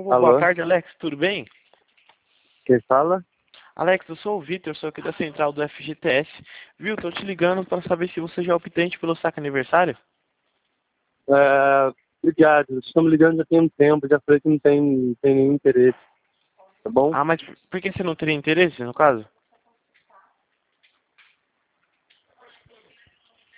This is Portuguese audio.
Boa Alô? tarde, Alex, tudo bem? Quem fala? Alex, eu sou o Vitor, sou aqui da central do FGTS. Viu, tô te ligando para saber se você já é optante pelo saque aniversário. Obrigado. Vocês estão me ligando já tem um tempo, já falei que não tem nenhum interesse, tá bom? Ah, mas por que você não teria interesse, no caso?